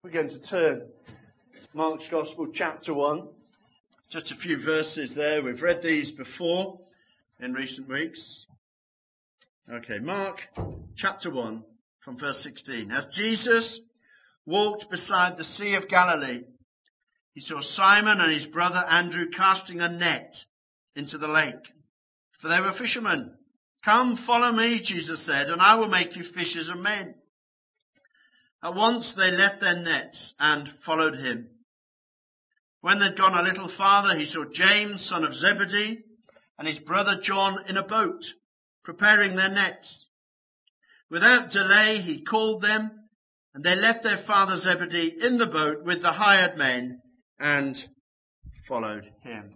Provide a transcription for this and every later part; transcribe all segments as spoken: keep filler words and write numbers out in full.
We're going to turn to Mark's Gospel, chapter one. Just a few verses there. We've read these before in recent weeks. Okay, Mark chapter one from verse sixteen. As Jesus walked beside the Sea of Galilee, he saw Simon and his brother Andrew casting a net into the lake, for they were fishermen. Come, follow me, Jesus said, and I will make you fishers of men. At once they left their nets and followed him. When they'd gone a little farther, he saw James, son of Zebedee, and his brother John in a boat, preparing their nets. Without delay, he called them, and they left their father Zebedee in the boat with the hired men and followed him.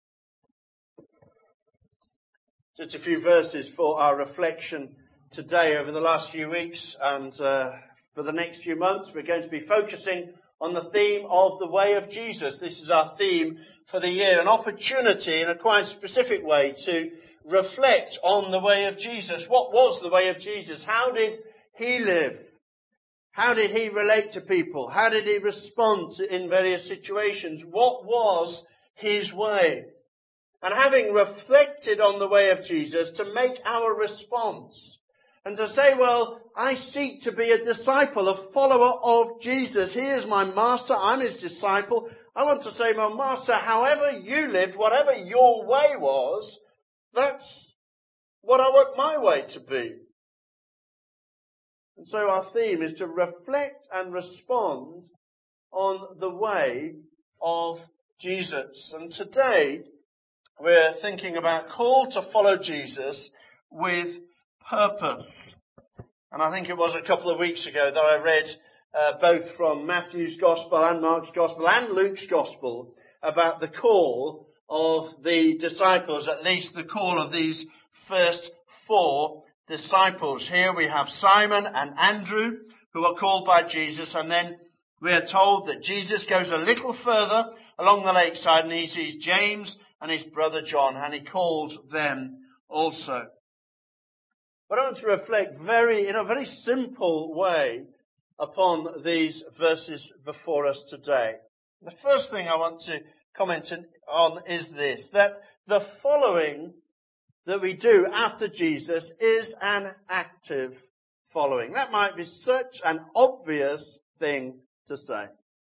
Just a few verses for our reflection today. Over the last few weeks and uh, for the next few months, we're going to be focusing on the theme of the way of Jesus. This is our theme for the year, an opportunity in a quite specific way to reflect on the way of Jesus. What was the way of Jesus? How did he live? How did he relate to people? How did he respond in various situations? What was his way? And having reflected on the way of Jesus, to make our response and to say, well, I seek to be a disciple, a follower of Jesus. He is my master. I'm his disciple. I want to say, my master, however you lived, whatever your way was, that's what I want my way to be. And so our theme is to reflect and respond on the way of Jesus. And today we're thinking about call to follow Jesus with purpose. And I think it was a couple of weeks ago that I read uh, both from Matthew's Gospel and Mark's Gospel and Luke's Gospel about the call of the disciples, at least the call of these first four disciples. Here we have Simon and Andrew, who are called by Jesus, and then we are told that Jesus goes a little further along the lakeside and he sees James and his brother John, and he calls them also. But I want to reflect very, in a very simple way upon these verses before us today. The first thing I want to comment on is this, that the following that we do after Jesus is an active following. That might be such an obvious thing to say.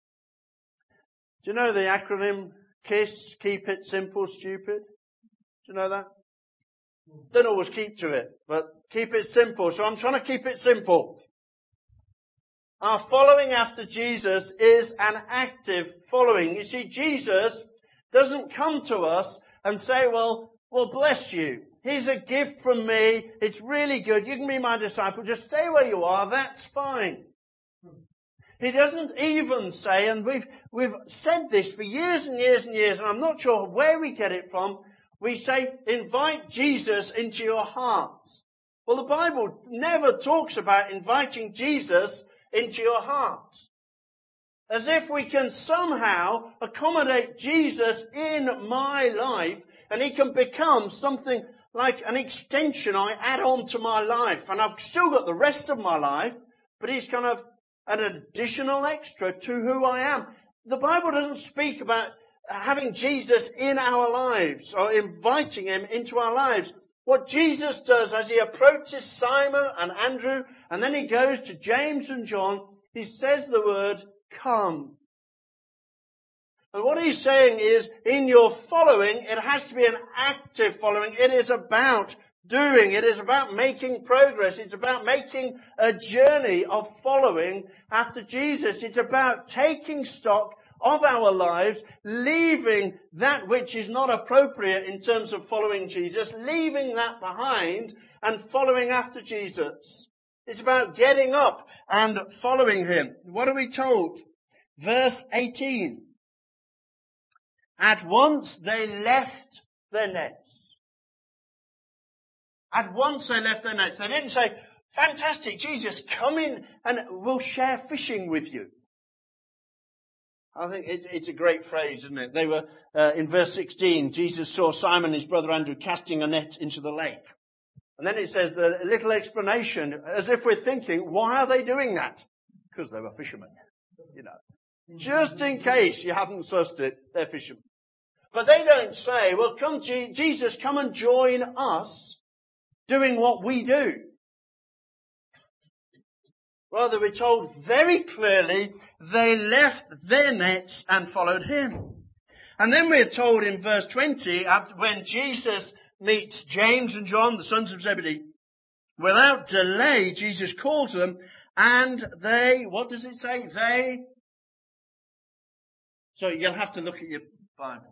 Do you know the acronym KISS, Keep It Simple, Stupid? Do you know that? Don't always keep to it, but keep it simple. So I'm trying to keep it simple. Our following after Jesus is an active following. You see, Jesus doesn't come to us and say, well, well, bless you. Here's a gift from me. It's really good. You can be my disciple. Just stay where you are. That's fine. He doesn't even say, and we've we've said this for years and years and years, and I'm not sure where we get it from. We say, invite Jesus into your heart. Well, the Bible never talks about inviting Jesus into your heart. As if we can somehow accommodate Jesus in my life, and he can become something like an extension I add on to my life. And I've still got the rest of my life, but he's kind of an additional extra to who I am. The Bible doesn't speak about having Jesus in our lives or inviting him into our lives. What Jesus does as he approaches Simon and Andrew, and then he goes to James and John, he says the word, come. And what he's saying is, in your following, it has to be an active following. It is about doing. It is about making progress. It's about making a journey of following after Jesus. It's about taking stock of our lives, leaving that which is not appropriate in terms of following Jesus, leaving that behind and following after Jesus. It's about getting up and following him. What are we told? Verse eighteen. At once they left their nets. At once they left their nets. They didn't say, fantastic, Jesus, come in and we'll share fishing with you. I think it, it's a great phrase, isn't it? They were, uh, in verse sixteen, Jesus saw Simon and his brother Andrew casting a net into the lake. And then it says the little explanation, as if we're thinking, why are they doing that? Because they were fishermen. You know, just in case you haven't sussed it, they're fishermen. But they don't say, well, come, G- Jesus, come and join us doing what we do. Rather, we're told very clearly they left their nets and followed him. And then we're told in verse twenty, when Jesus meets James and John, the sons of Zebedee, without delay, Jesus calls them, and they, what does it say? They, so you'll have to look at your Bible.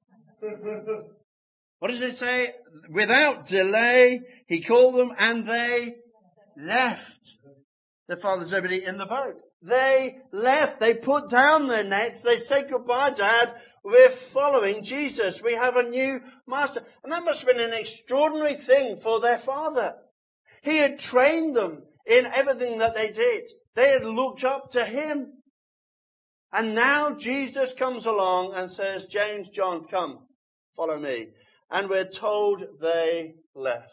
What does it say? Without delay, he called them, and they left their father Zebedee in the boat. They left. They put down their nets. They said, goodbye, Dad. We're following Jesus. We have a new master. And that must have been an extraordinary thing for their father. He had trained them in everything that they did. They had looked up to him. And now Jesus comes along and says, James, John, come, follow me. And we're told they left.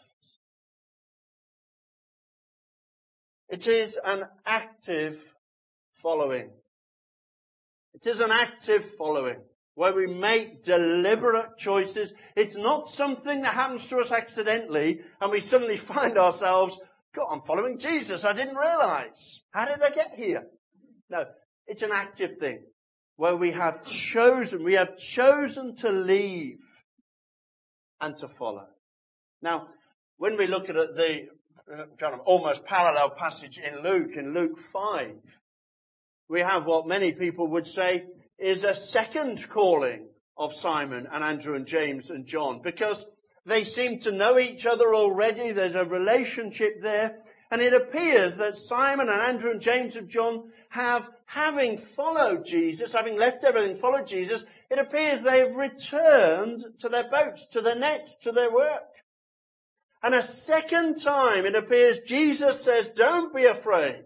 It is an active following. It is an active following where we make deliberate choices. It's not something that happens to us accidentally and we suddenly find ourselves, God, I'm following Jesus. I didn't realize. How did I get here? No, it's an active thing where we have chosen, we have chosen to leave and to follow. Now, when we look at the kind of almost parallel passage in Luke, in Luke five, we have what many people would say is a second calling of Simon and Andrew and James and John, because they seem to know each other already. There's a relationship there. And it appears that Simon and Andrew and James and John have, having followed Jesus, having left everything, followed Jesus, it appears they have returned to their boats, to their nets, to their work. And a second time, it appears Jesus says, don't be afraid.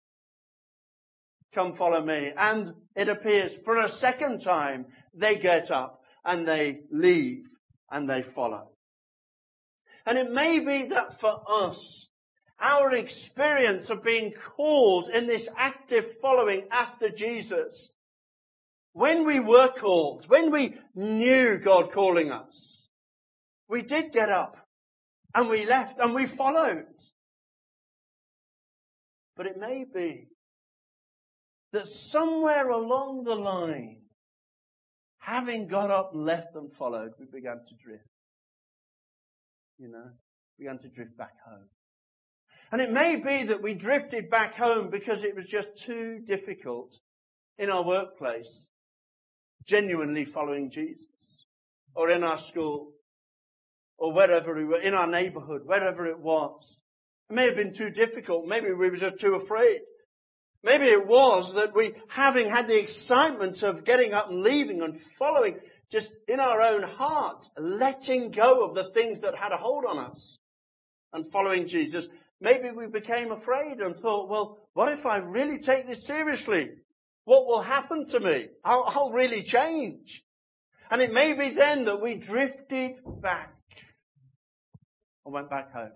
Come follow me. And it appears for a second time, they get up and they leave and they follow. And it may be that for us, our experience of being called in this active following after Jesus, when we were called, when we knew God calling us, we did get up and we left and we followed. But it may be that somewhere along the line, having got up, left and followed, we began to drift. You know, began to drift back home. And it may be that we drifted back home because it was just too difficult in our workplace, genuinely following Jesus, or in our school, or wherever we were, in our neighbourhood, wherever it was. It may have been too difficult. Maybe we were just too afraid. Maybe it was that we, having had the excitement of getting up and leaving and following, just in our own hearts, letting go of the things that had a hold on us and following Jesus, maybe we became afraid and thought, well, what if I really take this seriously? What will happen to me? I'll, I'll really change. And it may be then that we drifted back and went back home.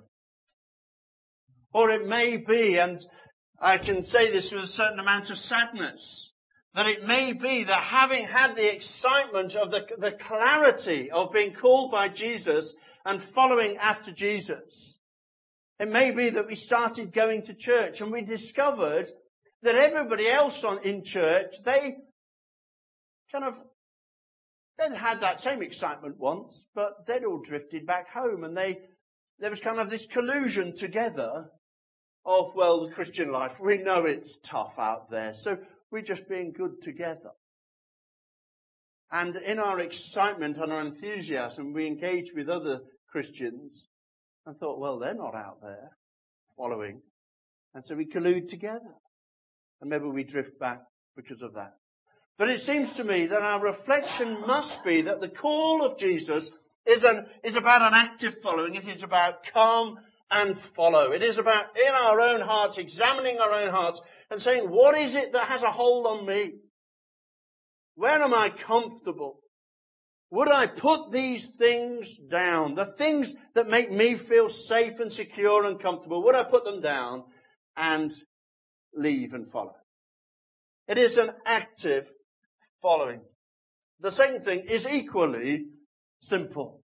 Or it may be, and I can say this with a certain amount of sadness, that it may be that having had the excitement of the, the clarity of being called by Jesus and following after Jesus, it may be that we started going to church and we discovered that everybody else on, in church, they kind of, they'd had that same excitement once, but they'd all drifted back home and they, there was kind of this collusion together of, well, the Christian life, we know it's tough out there, so we're just being good together. And in our excitement and our enthusiasm, we engaged with other Christians and thought, well, they're not out there following. And so we collude together. And maybe we drift back because of that. But it seems to me that our reflection must be that the call of Jesus is, an, is about an active following. It is about come and follow. It is about, in our own hearts, examining our own hearts and saying, what is it that has a hold on me? Where am I comfortable? Would I put these things down? The things that make me feel safe and secure and comfortable, would I put them down and leave and follow? It is an active following. The second thing is equally simple.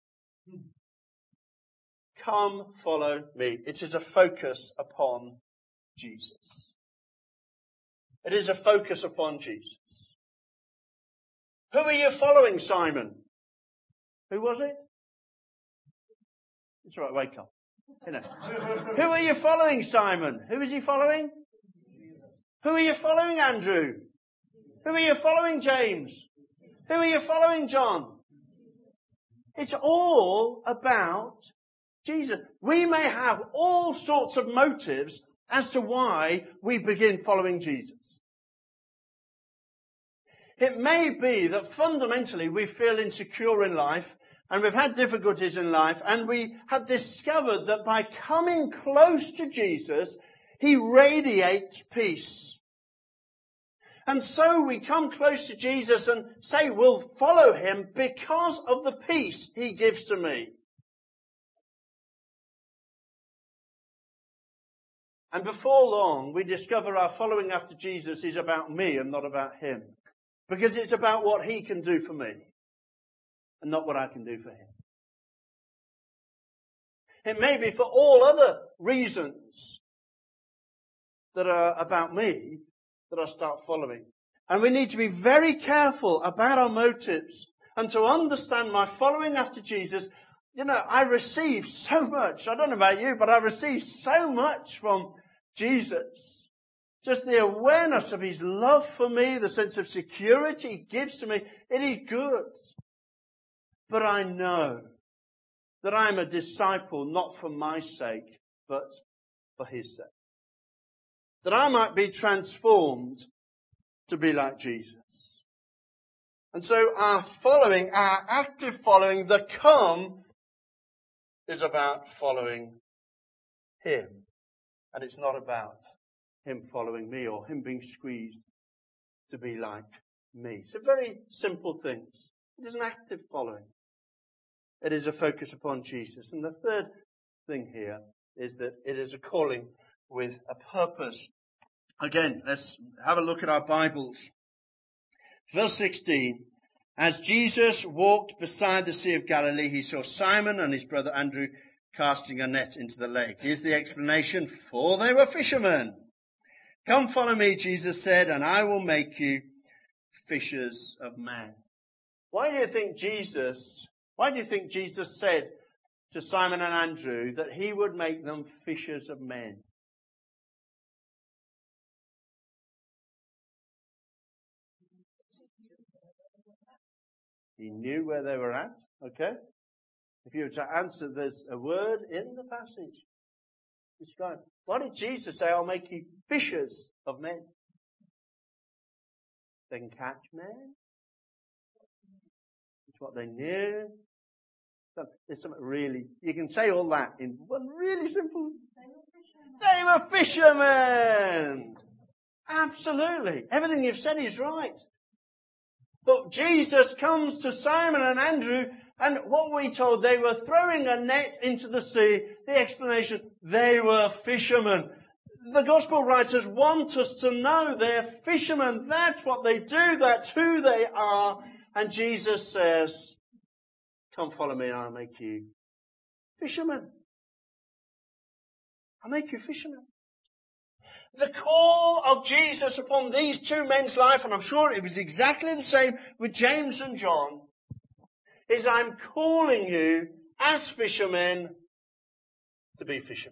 Come, follow me. It is a focus upon Jesus. It is a focus upon Jesus. Who are you following, Simon? Who was it? It's all right, wake up. You know. Who are you following, Simon? Who is he following? Who are you following, Andrew? Who are you following, James? Who are you following, John? It's all about Jesus. We may have all sorts of motives as to why we begin following Jesus. It may be that fundamentally we feel insecure in life and we've had difficulties in life and we have discovered that by coming close to Jesus, He radiates peace. And so we come close to Jesus and say we'll follow Him because of the peace He gives to me. And before long, we discover our following after Jesus is about me and not about Him. Because it's about what He can do for me and not what I can do for Him. It may be for all other reasons that are about me that I start following. And we need to be very careful about our motives and to understand my following after Jesus. You know, I receive so much. I don't know about you, but I receive so much from Jesus. Just the awareness of His love for me, the sense of security He gives to me, it is good. But I know that I am a disciple not for my sake, but for His sake. That I might be transformed to be like Jesus. And so our following, our active following, the come, is about following Him. And it's not about Him following me or Him being squeezed to be like me. So very simple things. It is an active following. It is a focus upon Jesus. And the third thing here is that it is a calling with a purpose. Again, let's have a look at our Bibles. Verse sixteen. As Jesus walked beside the Sea of Galilee, He saw Simon and his brother Andrew casting a net into the lake. Here's the explanation. For they were fishermen. Come follow me, Jesus said, and I will make you fishers of men. Why do you think Jesus, why do you think Jesus said to Simon and Andrew that He would make them fishers of men? He knew where they were at, okay? If you were to answer, there's a word in the passage described. Why did Jesus say, I'll make you fishers of men? They can catch men. It's what they knew. There's something really, you can say all that in one really simple. They were fishermen. Absolutely. Everything you've said is right. But Jesus comes to Simon and Andrew, and what we told, they were throwing a net into the sea. The explanation, they were fishermen. The gospel writers want us to know they're fishermen. That's what they do. That's who they are. And Jesus says, come follow me and I'll make you fishermen. I'll make you fishermen. The call of Jesus upon these two men's life, and I'm sure it was exactly the same with James and John, is I'm calling you as fishermen to be fishermen.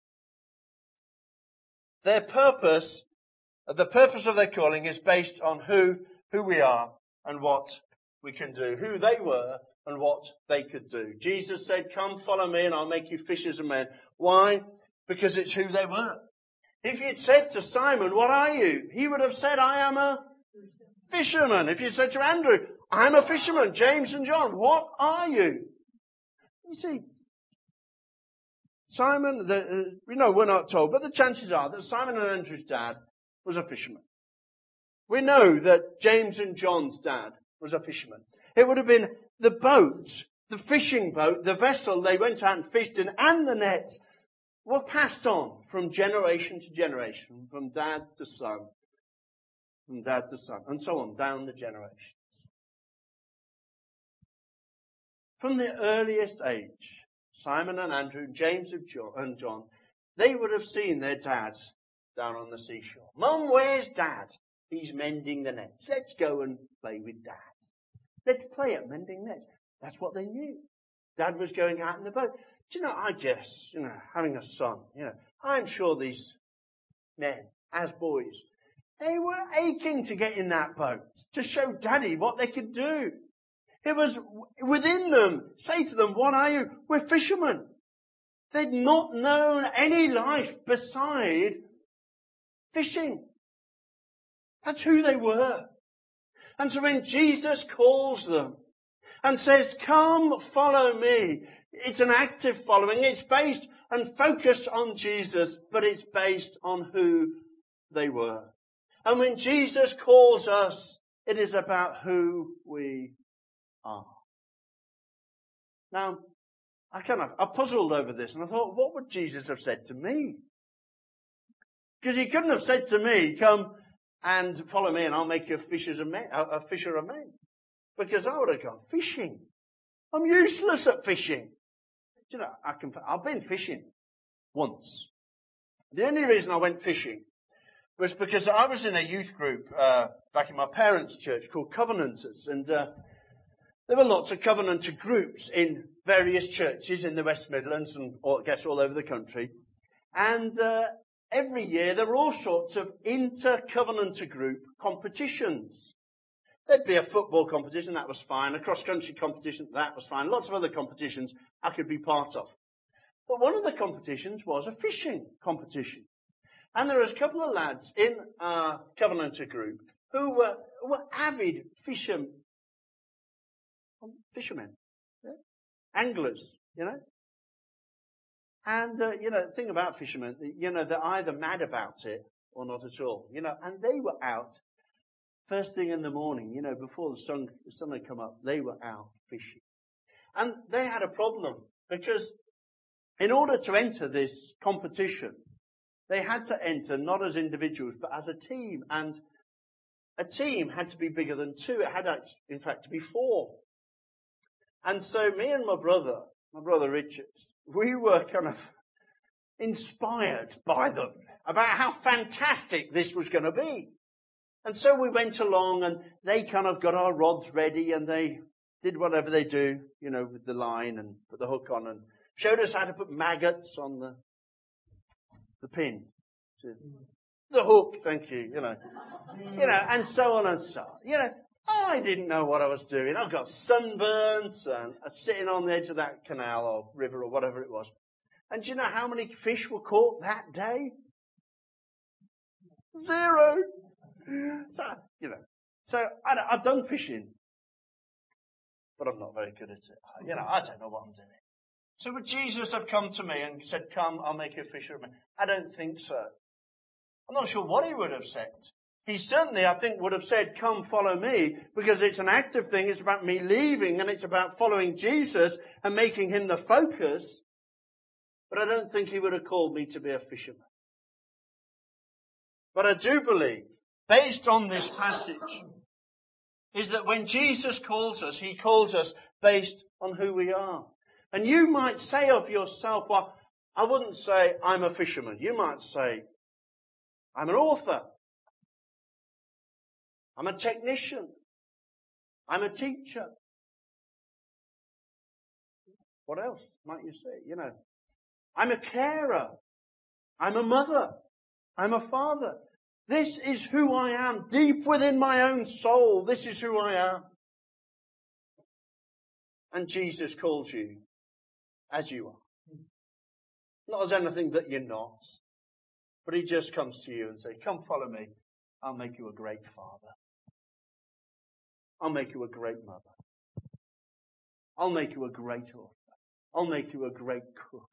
Their purpose, the purpose of their calling is based on who, who we are and what we can do, who they were and what they could do. Jesus said, come follow me and I'll make you fishers of men. Why? Because it's who they were. If you'd said to Simon, what are you? He would have said, I am a fisherman. If you'd said to Andrew, I'm a fisherman. James and John, what are you? You see, Simon, the, uh, we know we're not told, but the chances are that Simon and Andrew's dad was a fisherman. We know that James and John's dad was a fisherman. It would have been the boat, the fishing boat, the vessel they went out and fished in, and the nets were passed on from generation to generation, from dad to son. from dad to son, and so on down the generations. From the earliest age, Simon and Andrew, James and John, they would have seen their dad down on the seashore. Mum, where's Dad? He's mending the nets. Let's go and play with Dad. Let's play at mending nets. That's what they knew. Dad was going out in the boat. Do you know, I guess, you know, having a son, you know, I'm sure these men, as boys, they were aching to get in that boat to show Daddy what they could do. It was within them. Say to them, what are you? We're fishermen. They'd not known any life beside fishing. That's who they were. And so when Jesus calls them and says, come follow me, it's an active following. It's based and focused on Jesus, but it's based on who they were. And when Jesus calls us, it is about who we are. Now, I kind of, I puzzled over this and I thought, what would Jesus have said to me? Because he couldn't have said to me, come and follow me and I'll make you a fisher of men. A fisher of men. Because I would have gone fishing. I'm useless at fishing. Do you know, I can, I've been fishing once. The only reason I went fishing was because I was in a youth group uh, back in my parents' church called Covenanters. And uh, there were lots of Covenanter groups in various churches in the West Midlands and I guess all over the country. And uh, every year there were all sorts of inter-Covenanter group competitions. There'd be a football competition, that was fine. A cross-country competition, that was fine. Lots of other competitions I could be part of. But one of the competitions was a fishing competition. And there was a couple of lads in our Covenanter group who were, were avid fishermen. Fishermen. Yeah? Anglers, you know. And, uh, you know, the thing about fishermen, you know, they're either mad about it or not at all. You know, and they were out first thing in the morning, you know, before the sun, the sun had come up, they were out fishing. And they had a problem because in order to enter this competition, they had to enter not as individuals, but as a team. And a team had to be bigger than two. It had, in fact, to be four. And so me and my brother, my brother Richard, we were kind of inspired by them about how fantastic this was going to be. And so we went along and they kind of got our rods ready and they did whatever they do, you know, with the line and put the hook on and showed us how to put maggots on the the pin. The hook, thank you, you know. You know, and so on and so on. You know, I didn't know what I was doing. I got sunburnt and I was sitting on the edge of that canal or river or whatever it was. And do you know how many fish were caught that day? Zero. So, you know, so I, I've done fishing, but I'm not very good at it. You know, I don't know what I'm doing. So would Jesus have come to me and said, come, I'll make you a fisher of men? I don't think so. I'm not sure what he would have said. He certainly, I think, would have said, come follow me, because it's an active thing. It's about me leaving and it's about following Jesus and making him the focus. But I don't think he would have called me to be a fisherman. But I do believe, based on this passage, is that when Jesus calls us, he calls us based on who we are. And you might say of yourself, well, I wouldn't say I'm a fisherman. You might say, I'm an author. I'm a technician. I'm a teacher. What else might you say? You know, I'm a carer. I'm a mother. I'm a father. This is who I am. Deep within my own soul, this is who I am. And Jesus calls you as you are. Not as anything that you're not. But he just comes to you and says, come follow me. I'll make you a great father. I'll make you a great mother. I'll make you a great author. I'll make you a great cook.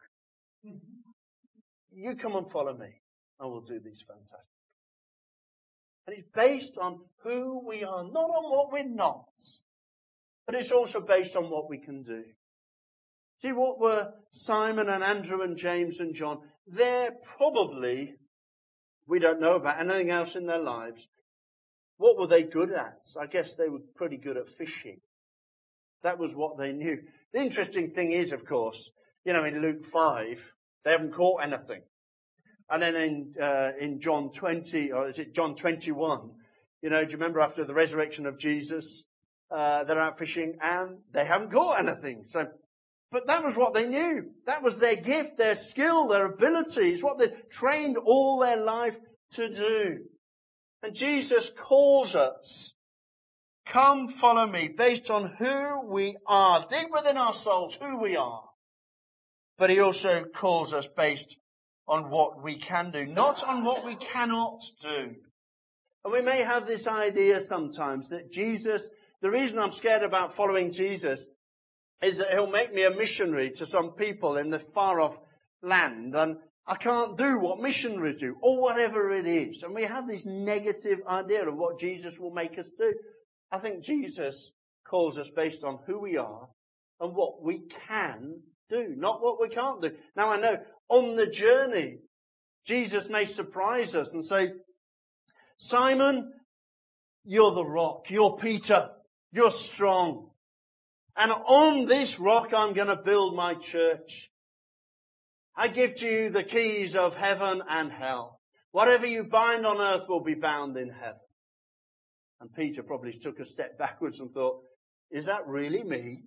You come and follow me and we'll do these fantastic. And it's based on who we are, not on what we're not. But it's also based on what we can do. See, what were Simon and Andrew and James and John? They're probably, we don't know about anything else in their lives, What were they good at? I guess they were pretty good at fishing. That was what they knew. The interesting thing is, of course, you know, in Luke five, they haven't caught anything. And then in uh, in John twenty, or is it John twenty-one, you know, do you remember after the resurrection of Jesus, uh, they're out fishing and they haven't caught anything. So, but that was what they knew. That was their gift, their skill, their ability. It's what they trained all their life to do. And Jesus calls us, come follow me, based on who we are, deep within our souls, who we are. But he also calls us based on what we can do, not on what we cannot do. And we may have this idea sometimes that Jesus, the reason I'm scared about following Jesus is that he'll make me a missionary to some people in the far off land, and I can't do what missionaries do, or whatever it is. And we have this negative idea of what Jesus will make us do. I think Jesus calls us based on who we are and what we can do, not what we can't do. Now I know on the journey, Jesus may surprise us and say, Simon, you're the rock, you're Peter, you're strong. And on this rock I'm going to build my church. I give to you the keys of heaven and hell. Whatever you bind on earth will be bound in heaven. And Peter probably took a step backwards and thought, is that really me?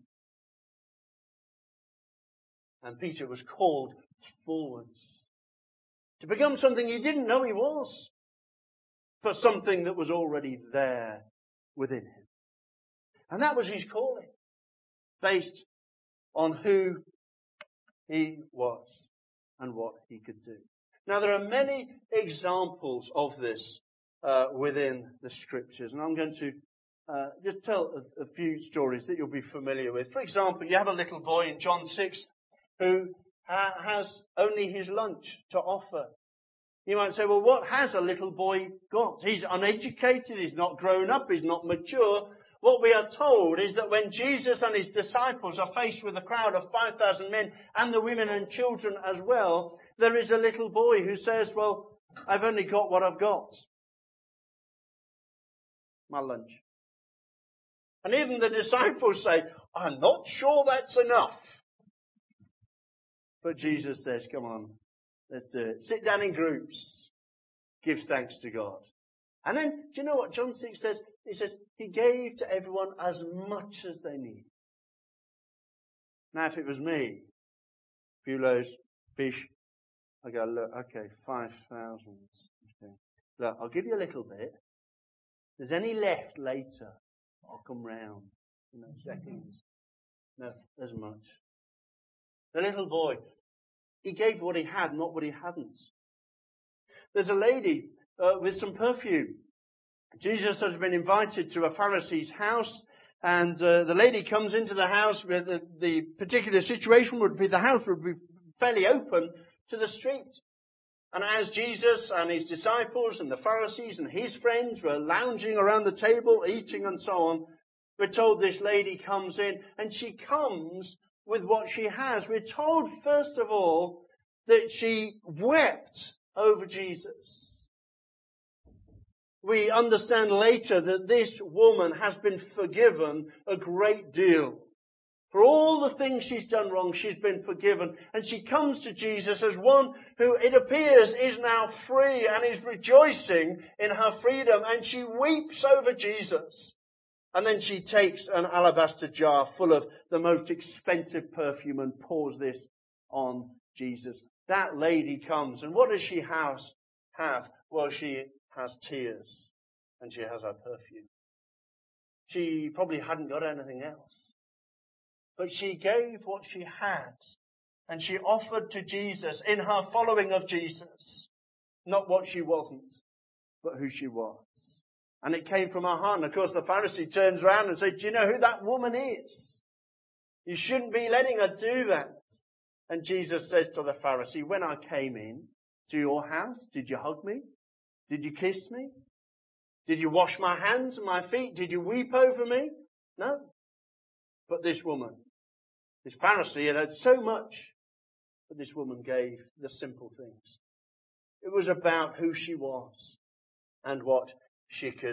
And Peter was called forwards to become something he didn't know he was, but something that was already there within him. And that was his calling, based on who he was and what he could do. Now, there are many examples of this uh, within the Scriptures, and I'm going to uh, just tell a, a few stories that you'll be familiar with. For example, you have a little boy in John six who ha- has only his lunch to offer. You might say, well, what has a little boy got? He's uneducated, he's not grown up, he's not mature. What we are told is that when Jesus and his disciples are faced with a crowd of five thousand men and the women and children as well, there is a little boy who says, well, I've only got what I've got. My lunch. And even the disciples say, I'm not sure that's enough. But Jesus says, come on, let's do it. Sit down in groups. Give thanks to God. And then, do you know what John six says? He says, he gave to everyone as much as they need. Now, if it was me, a few loaves, fish, I go, look, okay, five thousand. Okay. Look, I'll give you a little bit. If there's any left later, I'll come round in a second. No, there's much. The little boy, he gave what he had, not what he hadn't. There's a lady uh, with some perfume. Jesus has been invited to a Pharisee's house, and uh, the lady comes into the house. Where the, the particular situation would be the house would be fairly open to the street. And as Jesus and his disciples and the Pharisees and his friends were lounging around the table, eating and so on, we're told this lady comes in, and she comes with what she has. We're told, first of all, that she wept over Jesus. We understand later that this woman has been forgiven a great deal. For all the things she's done wrong, she's been forgiven. And she comes to Jesus as one who, it appears, is now free and is rejoicing in her freedom. And she weeps over Jesus. And then she takes an alabaster jar full of the most expensive perfume and pours this on Jesus. That lady comes, and what does she have? have? Well, she has tears, and she has her perfume. She probably hadn't got anything else. But she gave what she had, and she offered to Jesus in her following of Jesus, not what she wasn't, but who she was. And it came from her heart. And of course the Pharisee turns around and says, do you know who that woman is? You shouldn't be letting her do that. And Jesus says to the Pharisee, when I came in to your house, did you hug me? Did you kiss me? Did you wash my hands and my feet? Did you weep over me? No. But this woman, this Pharisee had had so much, but this woman gave the simple things. It was about who she was and what she could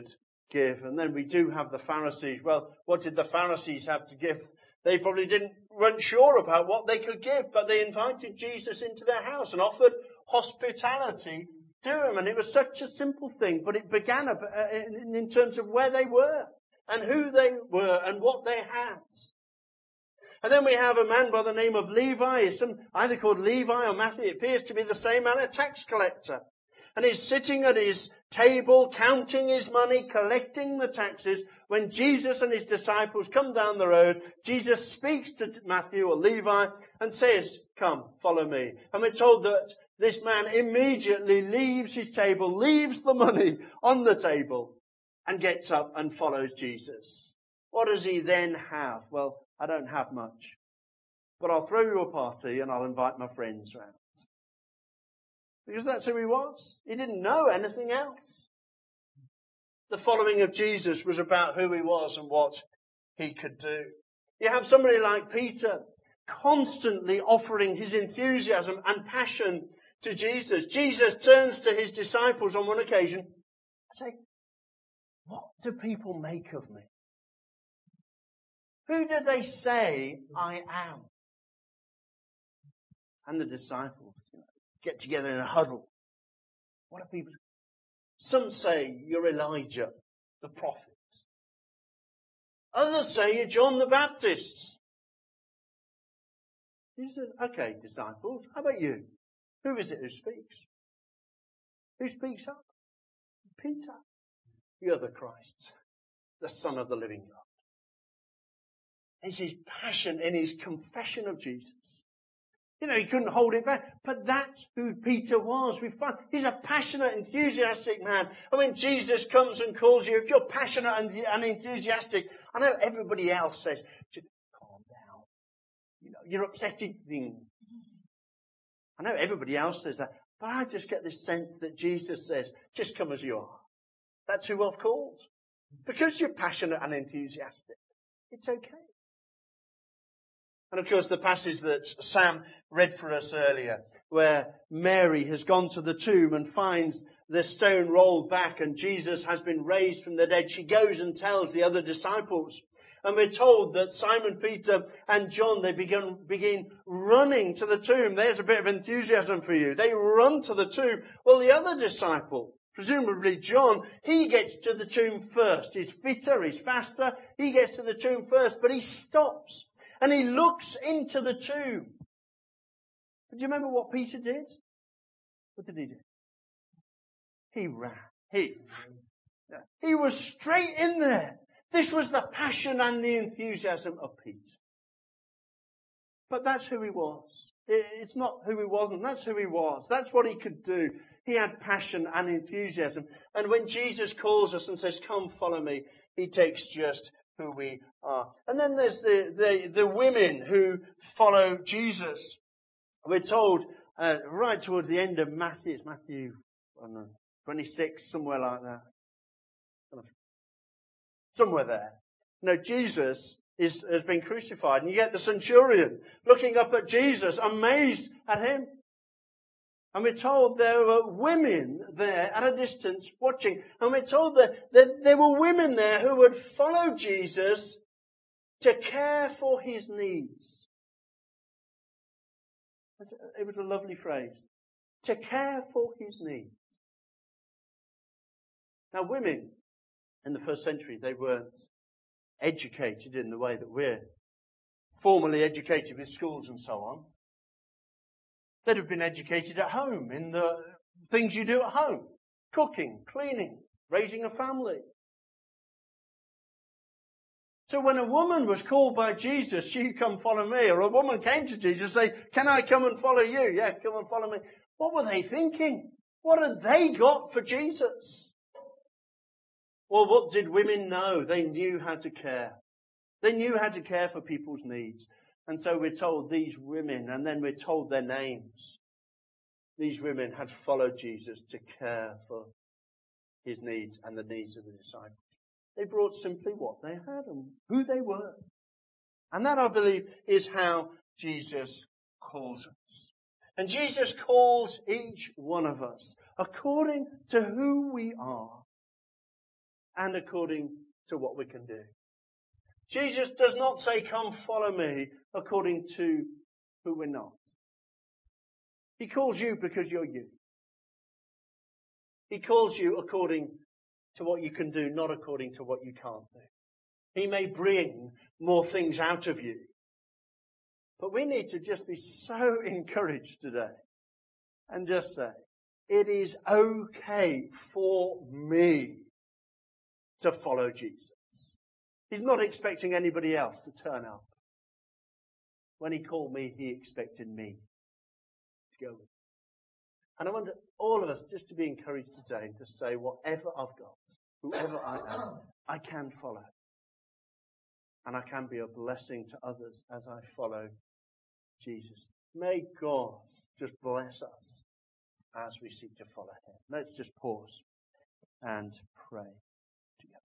give. And then we do have the Pharisees. Well, what did the Pharisees have to give? They probably didn't, weren't sure about what they could give, but they invited Jesus into their house and offered hospitality to him. And it was such a simple thing, but it began in terms of where they were and who they were and what they had. And then we have a man by the name of Levi, some either called Levi or Matthew. It appears to be the same man, a tax collector. And he's sitting at his table, counting his money, collecting the taxes. When Jesus and his disciples come down the road, Jesus speaks to Matthew or Levi and says, "Come, follow me." And we're told that this man immediately leaves his table, leaves the money on the table, and gets up and follows Jesus. What does he then have? Well, I don't have much, but I'll throw you a party and I'll invite my friends round. Because that's who he was. He didn't know anything else. The following of Jesus was about who he was and what he could do. You have somebody like Peter constantly offering his enthusiasm and passion to Jesus. Jesus turns to his disciples on one occasion and says, "What do people make of me? Who do they say I am?" And the disciples get together in a huddle. What do people say? Some say you're Elijah, the prophet. Others say you're John the Baptist. He said, "Okay, disciples, how about you? Who is it who speaks? Who speaks up?" "Peter, you're the Christ, the Son of the living God." It's his passion in his confession of Jesus. You know, he couldn't hold it back. But that's who Peter was. We find he's a passionate, enthusiastic man. And when Jesus comes and calls you, if you're passionate and enthusiastic, I know everybody else says, "Just calm down. You know, you're upsetting things." I know everybody else says that. But I just get this sense that Jesus says, "Just come as you are." That's who I've called. Because you're passionate and enthusiastic, it's okay. And of course the passage that Sam read for us earlier, where Mary has gone to the tomb and finds the stone rolled back and Jesus has been raised from the dead. She goes and tells the other disciples. And we're told that Simon Peter and John, they begin, begin running to the tomb. There's a bit of enthusiasm for you. They run to the tomb. Well, the other disciple, presumably John, he gets to the tomb first. He's fitter, he's faster. He gets to the tomb first, but he stops. And he looks into the tomb. But do you remember what Peter did? What did he do? He ran. He ran. He was straight in there. This was the passion and the enthusiasm of Peter. But that's who he was. It's not who he wasn't. That's who he was. That's what he could do. He had passion and enthusiasm. And when Jesus calls us and says, "Come, follow me," he takes just who we are. And then there's the, the, the women who follow Jesus. We're told uh, right towards the end of Matthew, it's Matthew I don't know, twenty-six, somewhere like that. Somewhere there. No, Jesus is, has been crucified. And you get the centurion looking up at Jesus, amazed at him. And we're told there were women there at a distance watching. And we're told that, that there were women there who would follow Jesus to care for his needs. It was a lovely phrase. To care for his needs. Now, women in the first century, they weren't educated in the way that we're formally educated with schools and so on. They'd have been educated at home in the things you do at home. Cooking, cleaning, raising a family. So when a woman was called by Jesus, "You come follow me," or a woman came to Jesus and say, "Can I come and follow you?" "Yeah, come and follow me." What were they thinking? What had they got for Jesus? Well, what did women know? They knew how to care. They knew how to care for people's needs. And so we're told these women, and then we're told their names. These women had followed Jesus to care for his needs and the needs of the disciples. They brought simply what they had and who they were. And that, I believe, is how Jesus calls us. And Jesus calls each one of us according to who we are and according to what we can do. Jesus does not say, come follow me, according to who we're not. He calls you because you're you. He calls you according to what you can do, not according to what you can't do. He may bring more things out of you. But we need to just be so encouraged today and just say, it is okay for me to follow Jesus. He's not expecting anybody else to turn up. When he called me, he expected me to go with him. And I want all of us just to be encouraged today to say, whatever I've got, whoever I am, I can follow. And I can be a blessing to others as I follow Jesus. May God just bless us as we seek to follow him. Let's just pause and pray together.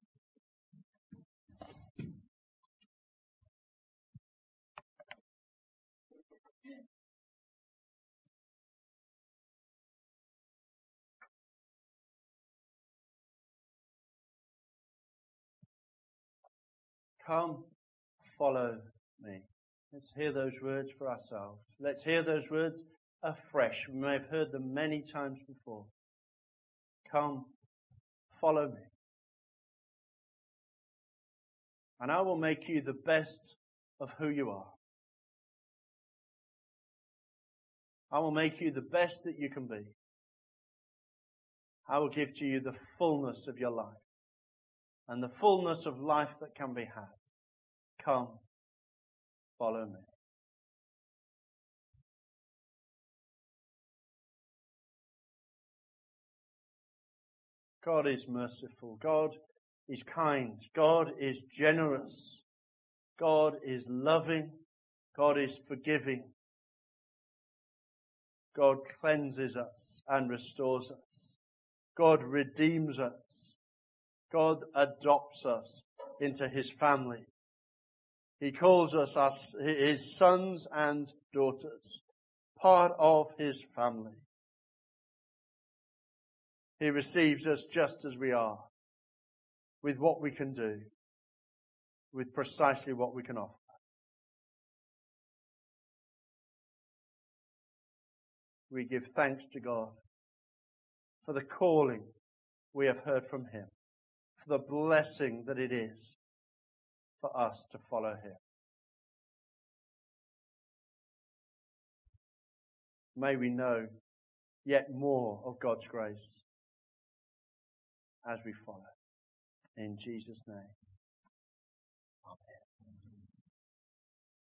Come, follow me. Let's hear those words for ourselves. Let's hear those words afresh. We may have heard them many times before. Come, follow me. And I will make you the best of who you are. I will make you the best that you can be. I will give to you the fullness of your life and the fullness of life that can be had. Come, follow me. God is merciful. God is kind. God is generous. God is loving. God is forgiving. God cleanses us and restores us. God redeems us. God adopts us into his family. He calls us, us his sons and daughters, part of his family. He receives us just as we are, with what we can do, with precisely what we can offer. We give thanks to God for the calling we have heard from him, for the blessing that it is for us to follow him. May we know yet more of God's grace as we follow. In Jesus' name.